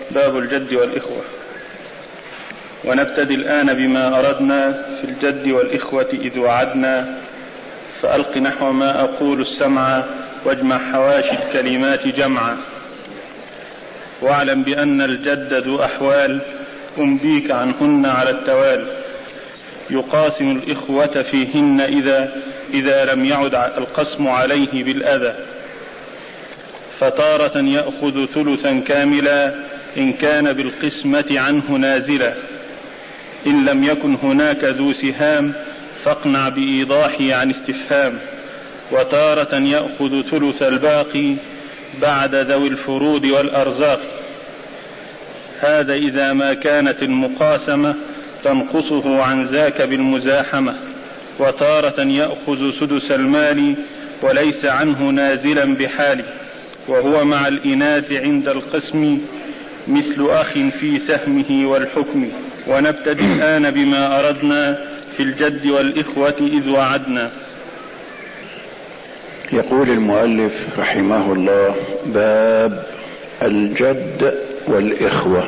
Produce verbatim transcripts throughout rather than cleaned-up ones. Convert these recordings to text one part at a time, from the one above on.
باب الجد والإخوة. ونبتدي الآن بما أردنا في الجد والإخوة إذ وعدنا، فألق نحو ما أقول السمع واجمع حواشي الكلمات جمعا. واعلم بأن الجد ذو أحوال أنبيك عنهن على التوالي، يقاسم الإخوة فيهن إذا, إذا لم يعد القسم عليه بالأذى، فتارة يأخذ ثلثا كاملا إن كان بالقسمة عنه نازلا، إن لم يكن هناك ذو سهام فاقنع بإيضاحه عن استفهام، وتارة يأخذ ثلث الباقي بعد ذوي الفروض والأرزاق، هذا إذا ما كانت المقاسمة تنقصه عن ذاك بالمزاحمة. وتارة يأخذ سدس المال وليس عنه نازلا بحال، وهو مع الإناث عند القسم مثل أخ في سهمه والحكم. ونبتدي الآن بما أردنا في الجد والإخوة إذ وعدنا. يقول المؤلف رحمه الله: باب الجد والإخوة.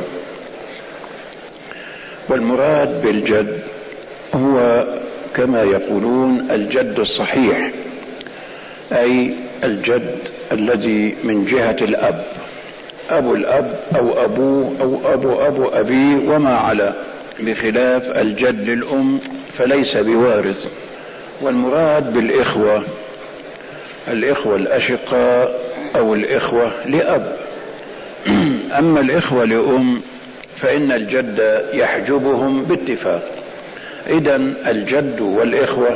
والمراد بالجد هو كما يقولون الجد الصحيح، أي الجد الذي من جهة الأب، أبو الأب أو أبوه أو أبو أبو أبيه وما على، بخلاف الجد للأم فليس بوارث. والمراد بالإخوة الإخوة الأشقاء أو الإخوة لأب. أما الإخوة لأم فإن الجد يحجبهم باتفاق. إذن الجد والإخوة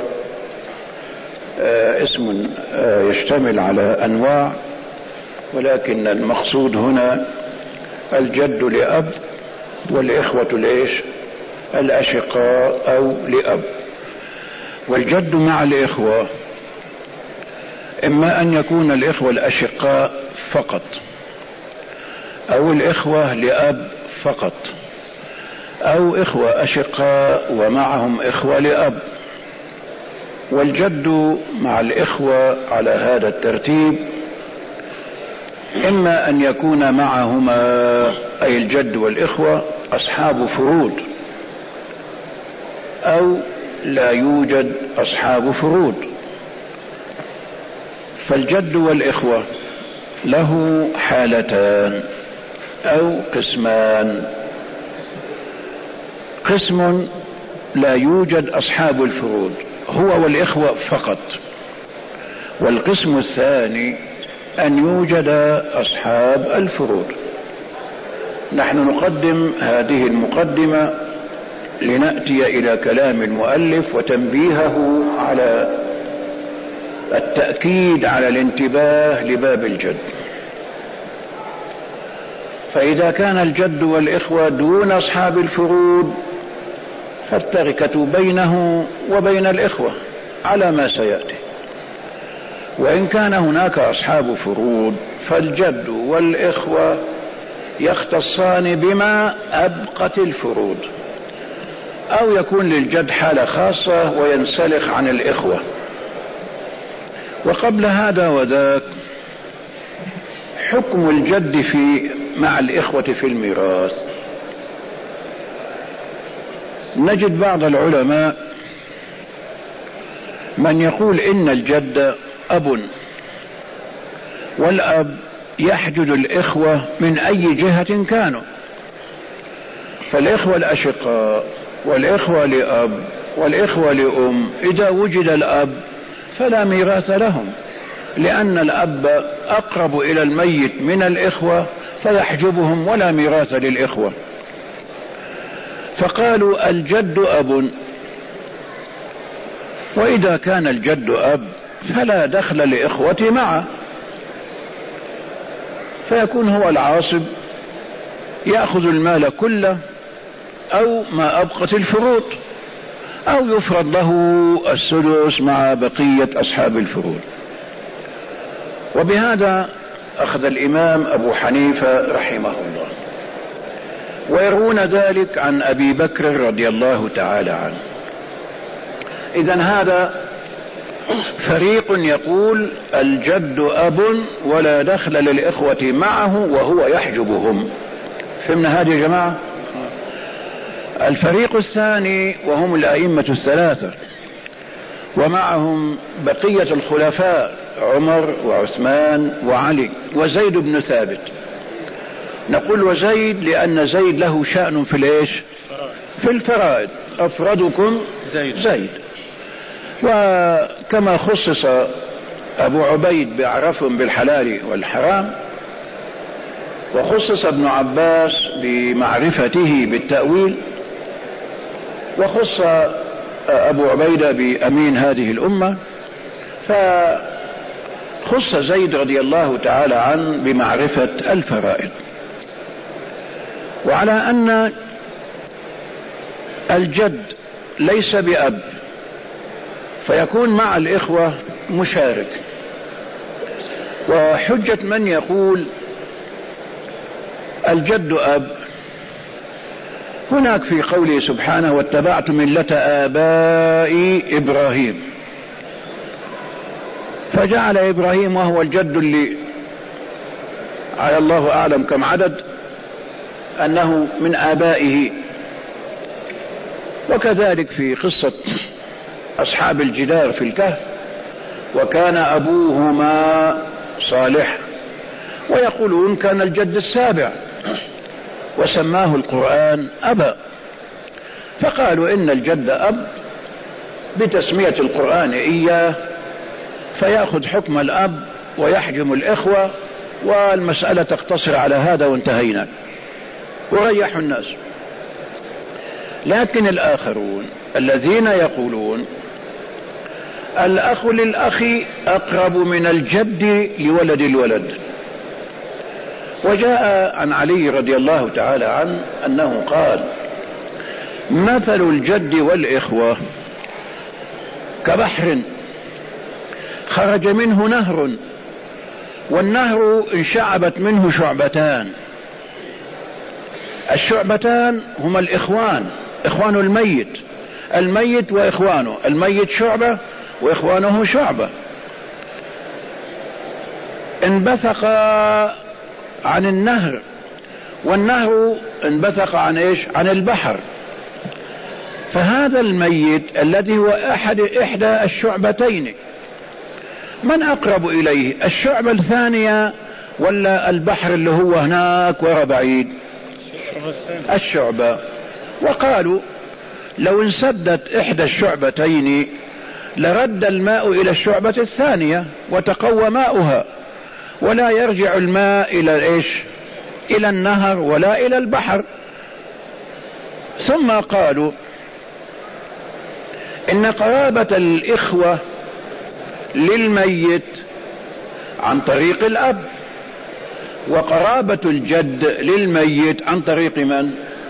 آه اسم آه يشتمل على أنواع، ولكن المقصود هنا الجد لأب والإخوة ليش؟ الأشقاء أو لأب. والجد مع الإخوة إما أن يكون الإخوة الأشقاء فقط، أو الإخوة لأب فقط، أو إخوة أشقاء ومعهم إخوة لأب. والجد مع الإخوة على هذا الترتيب إما أن يكون معهما، أي الجد والإخوة، أصحاب فروض، أو لا يوجد أصحاب فروض. فالجد والإخوة له حالتان أو قسمان: قسم لا يوجد أصحاب الفروض، هو والإخوة فقط. والقسم الثاني أن يوجد أصحاب الفروض. نحن نقدم هذه المقدمة لنأتي إلى كلام المؤلف وتنبيهه على التأكيد على الانتباه لباب الجد. فإذا كان الجد والإخوة دون أصحاب الفروض فالتركة بينه وبين الإخوة على ما سيأتي. وإن كان هناك أصحاب فروض فالجد والإخوة يختصان بما أبقت الفروض، أو يكون للجد حالة خاصة وينسلخ عن الإخوة. وقبل هذا وذاك حكم الجد في مع الإخوة في الميراث. نجد بعض العلماء من يقول إن الجد أب، والأب يحجد الإخوة من أي جهة كانوا، فالإخوة الأشقاء والإخوة لأب والإخوة لأم إذا وجد الأب فلا ميراث لهم، لأن الأب أقرب إلى الميت من الإخوة فيحجبهم ولا ميراث للإخوة. فقالوا الجد أب، وإذا كان الجد أب فلا دخل لإخوة معه، فيكون هو العاصب يأخذ المال كله أو ما أبقت الفروض، أو يفرض له السدس مع بقية أصحاب الفروض. وبهذا أخذ الإمام أبو حنيفة رحمه الله، ويروون ذلك عن أبي بكر رضي الله تعالى عنه. إذن هذا فريق يقول الجد أب ولا دخل للإخوة معه وهو يحجبهم، فهمنا هذه يا جماعة؟ الفريق الثاني وهم الأئمة الثلاثة ومعهم بقية الخلفاء عمر وعثمان وعلي وزيد بن ثابت. نقول وزيد لأن زيد له شأن في الإيش؟ في الفرائض. أفردكم زيد, زيد. وكما خصص أبو عبيد بأعرفهم بالحلال والحرام، وخصص ابن عباس بمعرفته بالتأويل، وخص أبو عبيدة بأمين هذه الأمة، فخص زيد رضي الله تعالى عنه بمعرفة الفرائض. وعلى أن الجد ليس بأب فيكون مع الإخوة مشارك. وحجة من يقول الجد أب هناك في قوله سبحانه واتبعت ملة آبائي إبراهيم، فجعل إبراهيم وهو الجد اللي على الله أعلم كم عدد أنه من آبائه. وكذلك في قصة أصحاب الجدار في الكهف وكان أبوهما صالح، ويقولون كان الجد السابع وسماه القرآن أبا، فقالوا إن الجد أب بتسمية القرآن إياه فيأخذ حكم الأب ويحجم الإخوة، والمسألة تقتصر على هذا وانتهينا وريحوا الناس. لكن الآخرون الذين يقولون الأخ للأخ أقرب من الجد لولد الولد، وجاء عن علي رضي الله تعالى عنه أنه قال مثل الجد والإخوة كبحر خرج منه نهر، والنهر انشعبت منه شعبتان، الشعبتان هما الإخوان، إخوان الميت، الميت وإخوانه، الميت شعبة وإخوانه شعبة، انبثق عن النهر، والنهر انبثق عن ايش؟ عن البحر. فهذا الميت الذي هو احد احدى الشعبتين من اقرب اليه؟ الشعبة الثانية ولا البحر اللي هو هناك ورا بعيد؟ الشعبة. وقالوا لو انسدت احدى الشعبتين لرد الماء الى الشعبة الثانية وتقوى ماؤها، ولا يرجع الماء الى ايش؟ الى النهر ولا الى البحر. ثم قالوا ان قرابة الاخوة للميت عن طريق الاب، وقرابة الجد للميت عن طريق من؟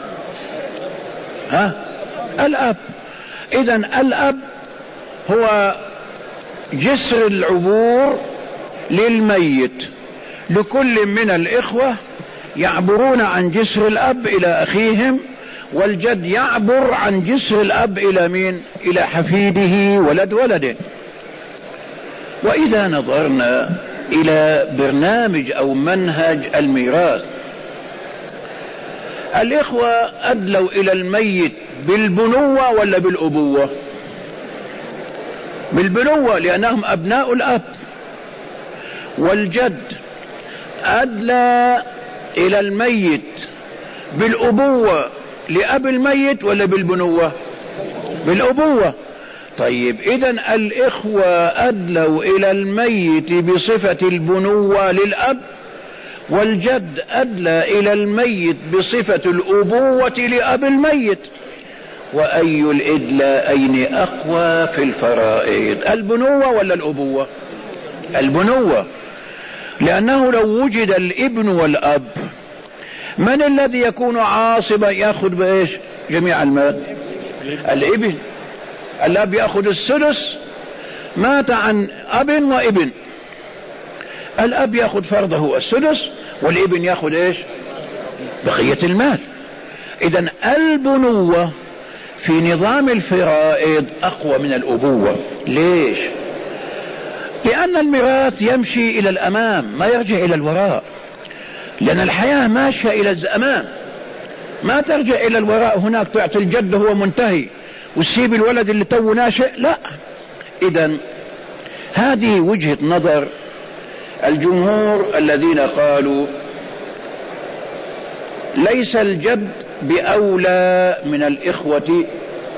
ها؟ الاب. اذن الاب هو جسر العبور للميت، لكل من الإخوة يعبرون عن جسر الأب إلى أخيهم، والجد يعبر عن جسر الأب إلى مين؟ إلى حفيده ولد ولده. وإذا نظرنا إلى برنامج أو منهج الميراث، الإخوة أدلوا إلى الميت بالبنوة ولا بالأبوة؟ بالبنوة لأنهم أبناء الأب. والجد أدلى إلى الميت بالأبوة لأب الميت ولا بالبنوة؟ بالأبوة. طيب إذن الإخوة أدلوا إلى الميت بصفة البنوة للأب، والجد أدلى إلى الميت بصفة الأبوة لأب الميت. وأي الإدلاءين أقوى في الفرائض، البنوة ولا الأبوة؟ البنوة، لأنه لو وجد الابن والأب من الذي يكون عاصبا يأخذ بإيش جميع المال؟ الابن. الأب يأخذ السدس، مات عن أب وابن، الأب يأخذ فرضه السدس والابن يأخذ إيش؟ بقية المال. إذن البنوة في نظام الفرائض أقوى من الأبوة. ليش؟ لأن الميراث يمشي إلى الأمام ما يرجع إلى الوراء، لأن الحياة ماشية إلى الأمام ما ترجع إلى الوراء هناك تعطي الجد هو منتهي وتسيب الولد اللي تو ناشئ، لا. إذن هذه وجهة نظر الجمهور الذين قالوا ليس الجد بأولى من الإخوة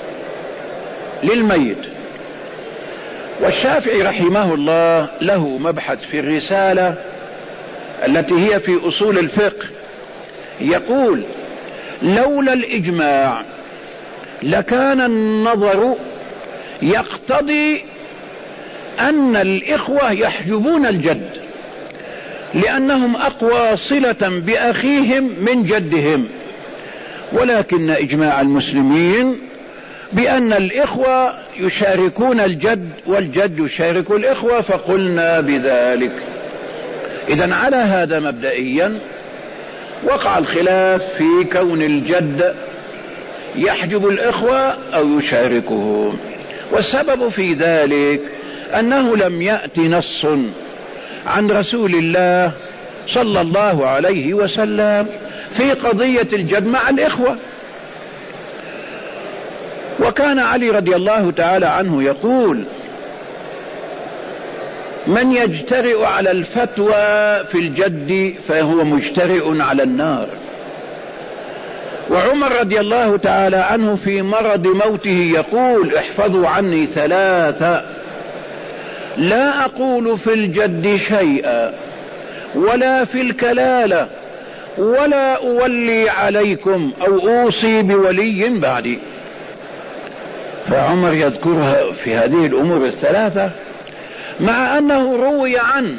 للميت. والشافعي رحمه الله له مبحث في الرسالة التي هي في أصول الفقه، يقول لولا الإجماع لكان النظر يقتضي أن الإخوة يحجبون الجد لأنهم أقوى صلة بأخيهم من جدهم، ولكن إجماع المسلمين بأن الإخوة يشاركون الجد والجد يشارك الإخوة، فقلنا بذلك. إذن على هذا مبدئيا وقع الخلاف في كون الجد يحجب الإخوة أو يشاركهم، والسبب في ذلك أنه لم يأت نص عن رسول الله صلى الله عليه وسلم في قضية الجد مع الإخوة. وكان علي رضي الله تعالى عنه يقول من يجترئ على الفتوى في الجد فهو مجترئ على النار. وعمر رضي الله تعالى عنه في مرض موته يقول احفظوا عني ثلاثة لا أقول في الجد شيئا ولا في الكلالة ولا أولي عليكم أو أوصي بولي بعدي. فعمر يذكرها في هذه الأمور الثلاثة مع أنه روي عن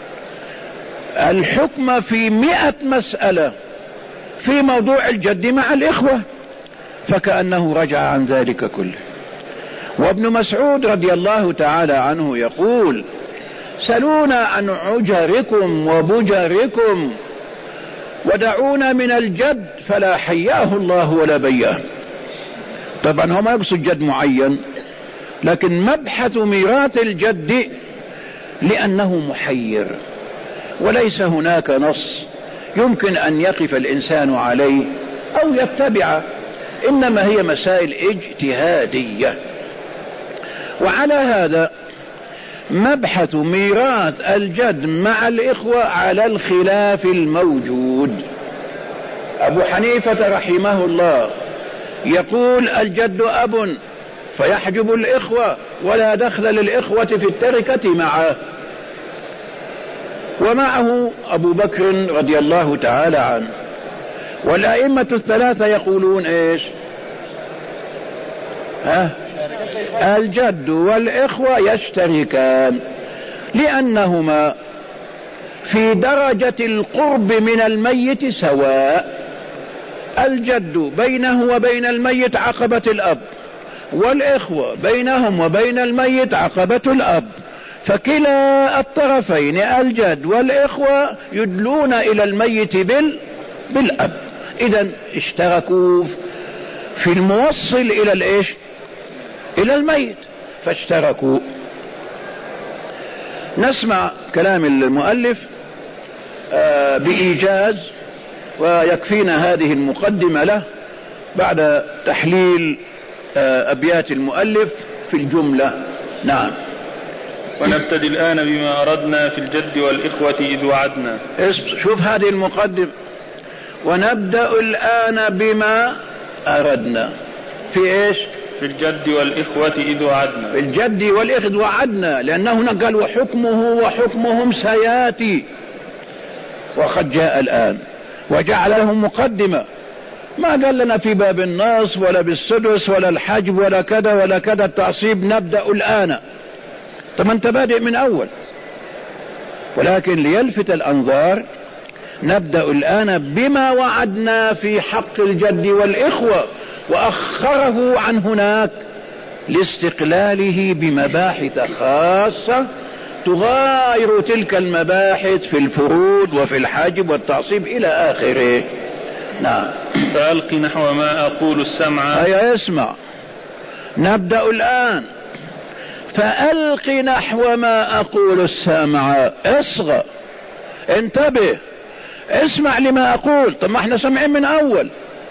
الحكم في مئة مسألة في موضوع الجد مع الإخوة، فكأنه رجع عن ذلك كله. وابن مسعود رضي الله تعالى عنه يقول سلونا عن عجركم وبجركم ودعونا من الجد فلا حياه الله ولا بياه. طبعا هو ما يقصد جد معين، لكن مبحث ميراث الجد لأنه محير وليس هناك نص يمكن أن يقف الإنسان عليه أو يتبعه، إنما هي مسائل اجتهادية. وعلى هذا مبحث ميراث الجد مع الإخوة على الخلاف الموجود. أبو حنيفة رحمه الله يقول الجد أب فيحجب الإخوة ولا دخل للإخوة في التركة معه، ومعه أبو بكر رضي الله تعالى عنه. والأئمة الثلاثة يقولون إيش؟ ها؟ الجد والإخوة يشتركان لأنهما في درجة القرب من الميت سواء. الجد بينه وبين الميت عقبة الأب، والإخوة بينهم وبين الميت عقبة الأب، فكلا الطرفين الجد والإخوة يدلون إلى الميت بال... بالأب. إذن اشتركوا في الموصل إلى الإيش؟ إلى الميت، فاشتركوا. نسمع كلام المؤلف آه بإيجاز ويكفينا هذه المقدمة له بعد تحليل آه أبيات المؤلف في الجملة. نعم. ونبتدي الآن بما أردنا في الجد والإخوة إذ وعدنا. شوف هذه المقدمة، ونبدأ الآن بما أردنا في إيش؟ في الجد والإخوة إذ وعدنا. في الجد والإخوة وعدنا، لأنه هنا قال وحكمه وحكمهم سياتي، وقد جاء الآن وجعل لهم مقدمة. ما قال لنا في باب النص ولا بالسدس ولا الحجب ولا كذا ولا كذا التعصيب نبدأ الآن. طب انت بادئ من أول، ولكن ليلفت الأنظار نبدأ الآن بما وعدنا في حق الجد والإخوة، وأخره عن هناك لاستقلاله بمباحث خاصة تغاير تلك المباحث في الفروض وفي الحجب والتعصيب إلى آخره. نعم. فألق نحو ما أقول السمع. أي اسمع، نبدأ الآن. فألق نحو ما أقول السامع، اصغى، انتبه، اسمع لما أقول. طب ما احنا سمعين من أول،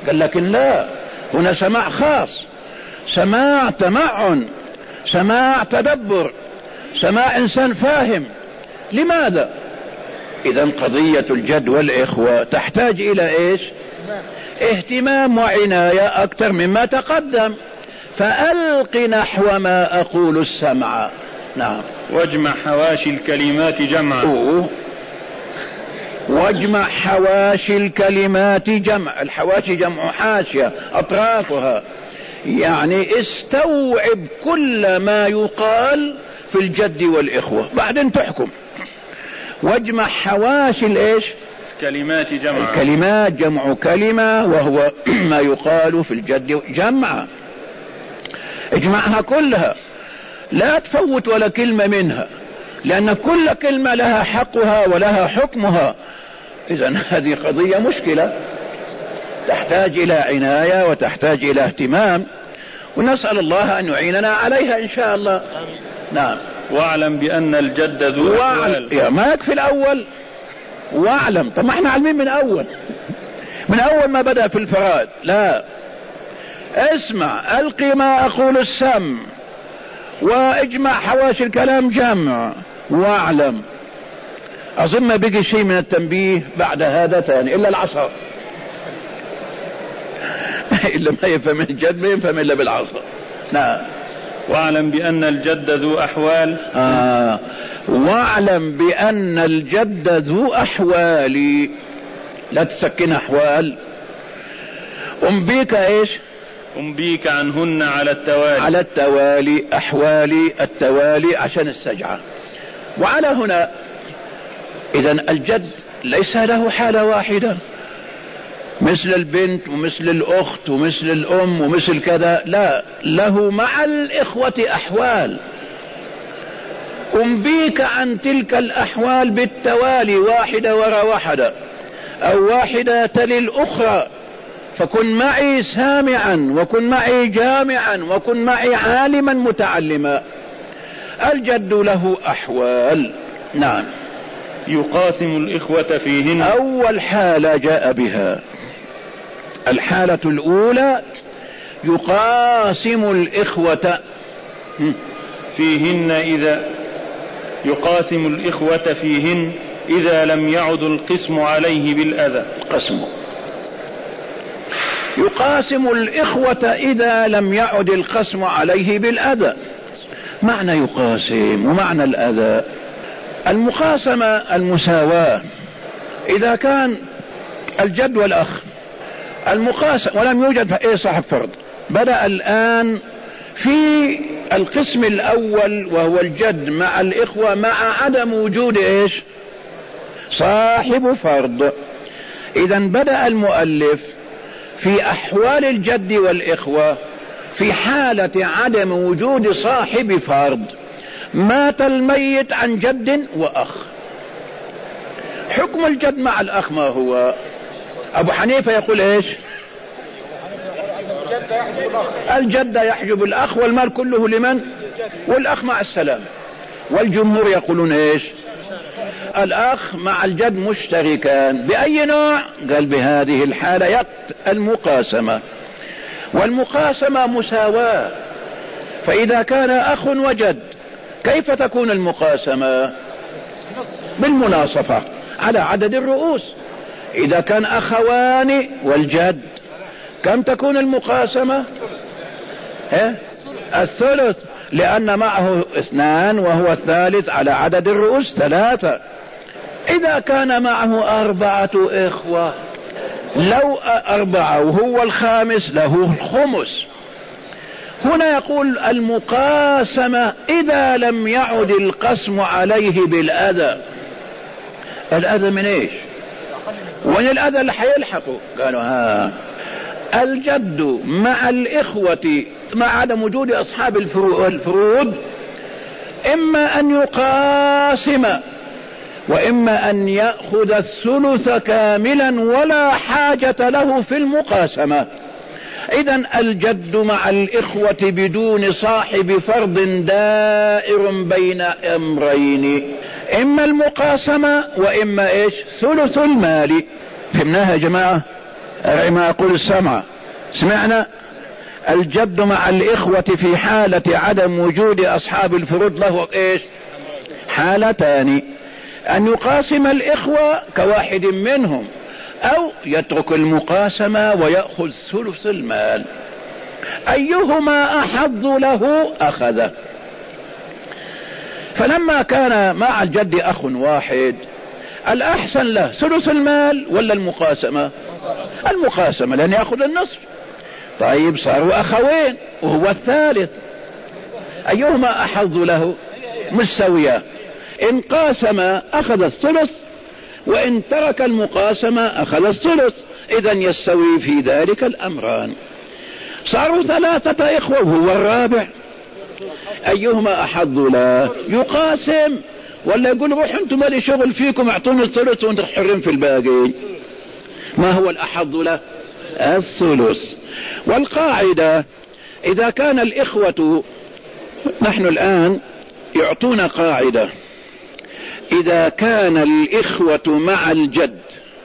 قال لكن لا، هنا سماع خاص، سماع تمعن، سماع تدبر، سماع إنسان فاهم. لماذا؟ إذن قضية الجد والإخوة تحتاج إلى إيش؟ اهتمام وعناية أكثر مما تقدم. فألق نحو ما أقول السمع. نعم. واجمع حواشي الكلمات جمعا. أوه. واجمع حواشي الكلمات جمع. الحواشي جمع حاشية، أطرافها، يعني استوعب كل ما يقال في الجد والإخوة بعدين تحكم. واجمع حواشي الإيش؟ كلمات جمع. الكلمات جمع كلمة، وهو ما يقال في الجد جمع. اجمعها كلها، لا تفوت ولا كلمة منها، لأن كل كلمة لها حقها ولها حكمها. إذن هذه قضية مشكلة تحتاج إلى عناية وتحتاج إلى اهتمام، ونسأل الله أن يعيننا عليها إن شاء الله. نعم. واعلم بأن الجد ذو أحوال. يا ما يكفي الأول واعلم. طب ما احنا عالمين من أول، من أول ما بدأ في الفراد. لا، اسمع، ألقي ما أقول السمع، واجمع حواشي الكلام جمع، واعلم. أظن ما بقي شيء من التنبيه بعد هذا ثاني إلا العصا. إلا ما يفهم الجد ما يفهم إلا بالعصا. نعم. واعلم بأن الجد ذو أحوال. آه. واعلم بأن الجد ذو أحوال، لا تسكن أحوال. أنبيك إيش؟ أنبيك عنهن على التوالي. على التوالي، أحوالي التوالي عشان السجعة. وعلى هنا إذن الجد ليس له حالة واحدة مثل البنت ومثل الأخت ومثل الأم ومثل كذا، لا، له مع الإخوة أحوال. أنبيك عن تلك الأحوال بالتوالي، واحدة وراء واحدة، أو واحدة تلي الأخرى. فكن معي سامعا، وكن معي جامعا، وكن معي عالما متعلما. الجد له أحوال. نعم. يقاسم الإخوة فيهن. أول حالة جاء بها، الحالة الأولى يقاسم الإخوة فيهن إذا يقاسم الإخوة فيهن إذا لم يعد القسم عليه بالأذى. القسم يقاسم الإخوة إذا لم يعد القسم عليه بالأذى. معنى يقاسم ومعنى الأذى. المقاسمة المساواة. إذا كان الجد والأخ المقاسم ولم يوجد إيه صاحب فرض، بدأ الآن في القسم الأول وهو الجد مع الإخوة مع عدم وجود إيش؟ صاحب فرض. إذن بدأ المؤلف في أحوال الجد والإخوة في حالة عدم وجود صاحب فرض. مات الميت عن جد وأخ، حكم الجد مع الأخ ما هو؟ أبو حنيفة يقول إيش؟ الجد يحجب الأخ والمال كله لمن؟ والأخ مع السلام. والجمهور يقولون إيش؟ الأخ مع الجد مشتركان. بأي نوع؟ قال بهذه الحالة يقت المقاسمة. والمقاسمة مساواة. فإذا كان أخ وجد كيف تكون المقاسمة؟ بالمناصفة على عدد الرؤوس. إذا كان أخوان والجد كم تكون المقاسمة؟ ها؟ الثلث، لأن معه اثنان وهو الثالث على عدد الرؤوس ثلاثة. إذا كان معه أربعة إخوة، لو أربعة وهو الخامس له الخمس. هنا يقول المقاسمة إذا لم يعد القسم عليه بالأذى. الأذى من إيش؟ وين الأذى اللي حيلحقه؟ قالوا ها الجد مع الإخوة مع عدم وجود أصحاب الفروض إما أن يقاسم وإما أن يأخذ الثلث كاملا ولا حاجة له في المقاسمة. إذن الجد مع الإخوة بدون صاحب فرض دائر بين أمرين، إما المقاسمة وإما إيش؟ ثلث المال. فهمناها يا جماعة؟ ما أقول السمع سمعنا. الجد مع الإخوة في حالة عدم وجود أصحاب الفروض له إيش؟ حالتان: أن يقاسم الإخوة كواحد منهم، أو يترك المقاسمة ويأخذ ثلث المال. أيهما أحظ له أخذه. فلما كان مع الجد أخ واحد، الأحسن له ثلث المال ولا المقاسمة؟ المقاسمة، لأن يأخذ النصف. طيب صاروا أخوين وهو الثالث، أيهما أحظ له؟ مستويا. إن قاسم أخذ الثلث، وإن ترك المقاسمة أخذ الثلث، إذا يستوي في ذلك الأمران. صاروا ثلاثة إخوة وهو الرابع، أيهما أحظ له؟ يقاسم ولا يقول روح أنتم مالي شغل فيكم اعطوني الثلث وانتم حرين في الباقي؟ ما هو الأحظ له؟ الثلث. والقاعدة إذا كان الإخوة، نحن الآن يعطون قاعدة: إذا كان الإخوة مع الجد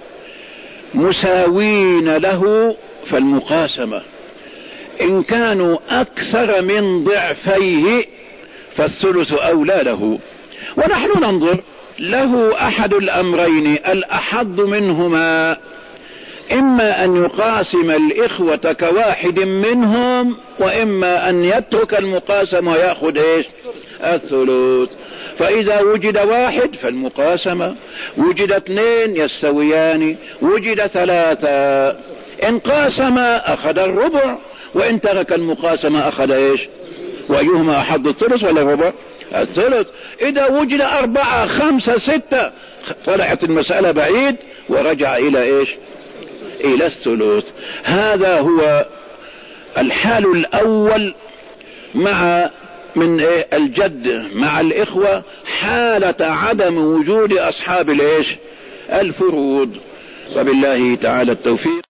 مساوين له فالمقاسمة، إن كانوا أكثر من ضعفيه فالثلث أولى له. ونحن ننظر له أحد الأمرين الأحظ منهما: إما أن يقاسم الإخوة كواحد منهم، وإما أن يترك المقاسمة ويأخذ إيش؟ الثلث. فإذا وجد واحد فالمقاسمة، وجد اثنين يستويان، وجد ثلاثة إن قاسم أخذ الربع، وإن ترك المقاسمة أخذ إيش؟ وأيهما أحظ، الثلث ولا الربع؟ الثلث. إذا وجد أربعة خمسة ستة طلعت المسألة بعيد ورجع إلى إيش؟ إلى الثلث. هذا هو الحال الأول مع من إيه؟ الجد مع الإخوة، حالة عدم وجود أصحاب الإيش؟ الفروض. وبالله تعالى التوفيق.